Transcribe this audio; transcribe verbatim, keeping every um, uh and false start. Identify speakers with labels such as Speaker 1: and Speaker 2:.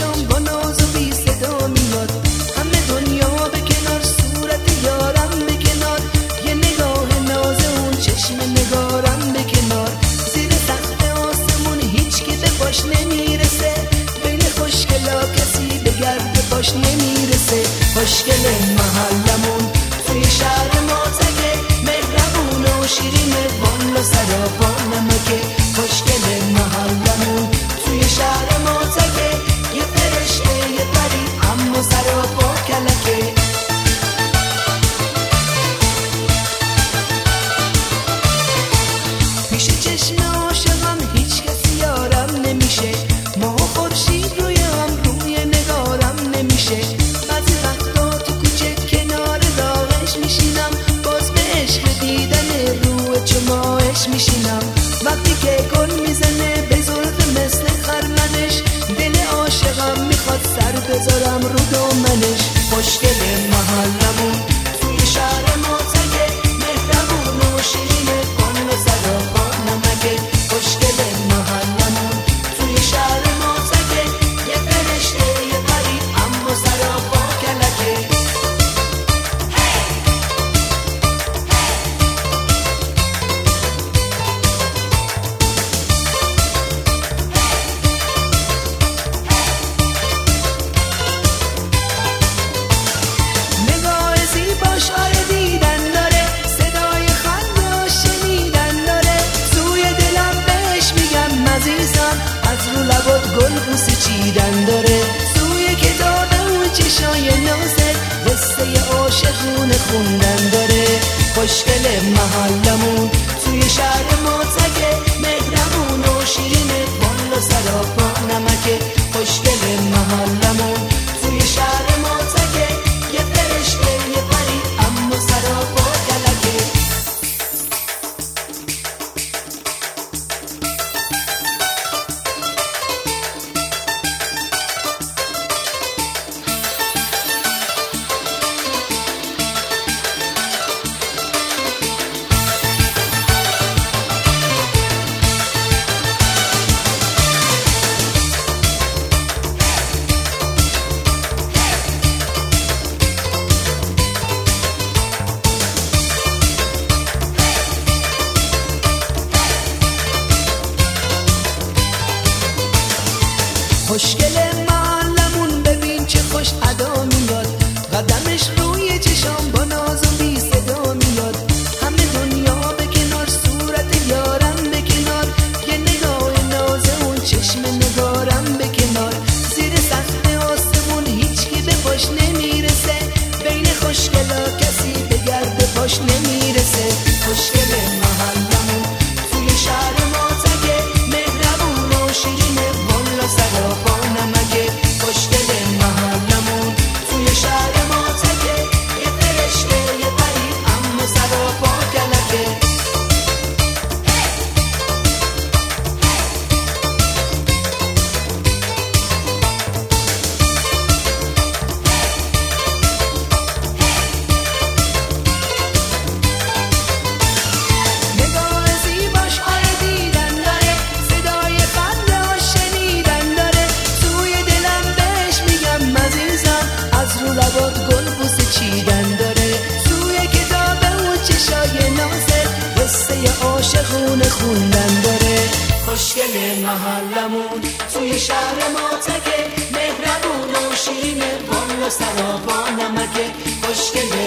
Speaker 1: چشام با ناز و بی صدا میاد، همه دنیا به کنار، صورت یارم به کنار، یه نگاه ناز اون چشم نگارم به کنار. زیر سقف آسمون هیچ کی به پاش نمیرسه، بین خوشگلا کسی به گرد پاش نمیرسه. خوشگل محلمون توی شهر ما تگه، مهربون و شیرین، والا سراپا نمکه. خوشگل محلمون توی شهر ما تگه، یه فرشته یه پری اما سراپا کلکه. پیش چشم عاشقم هیچ کسی یارم نمیشه، ماه و خورشید روی هم روی نگارم نمیشه. بعضی وقتا تو کوچه کنار راهش میشینم، باز به عشق دیدن روی چماهش میشینم. وقتی که گل میزنه به زلف مثل خرمنش، دل عاشقم میخواد سر بذارم رو دامنش. خوشگل محلمون توی شهر ما تگه، مهربون و شیرین، والا سراپا نمکه. خوشگل محلمون توی شهر ما تگه، یه فرشته یه پری اما سراپا کلکه. نگاه زیباش آره دیدن داره، صدای خنده شنیدن داره. سوی دلم بهش میگم عزیزم، از رو لبات گل بوسه چیدن داره. سوی کتاب اون چشای نازت قصه عاشقونه خوندن داره. خوشگل محلمون توی شهر ما تگه، مهربون و شیرینه، والا سراپا نمکه. خوشگل محلمون توی شهر ما تگه، یه فرشته یه پری اما سراپا کلکه. خوشگل محلمون ببین چه خوش ادا میاد، قدمش روی چشام با ناز و بی صدا میاد. همه دنیا به کنار، صورت یارم به کنار، یه نگاه ناز اون چشم نگارم به کنار. زیر سقف آسمون هیچ کی به پاش نمیرسه، بین خوشگلا کسی به گرد پاش نمیرسه. خوشگل محلمون توی شهر ما تگه، مهربون و شیرینه، والا سراپا نمکه. خوشگل محلمون توی شهر ما تگه، یه فرشته یه پری اما سراپا کلکه. نگاه زیباش آره دیدن داره، صدای خنده شنیدن داره. سوی دلم بهش میگم عزیزم، از رو لبات گل بوسه چیدن داره. سوی کتاب اون چشای نازت قصه عاشقونه خوندن داره. خوشگل محلمون توی شهر ما تگه، مهربون و شیرینه، والا سراپا نمکه. خوشگل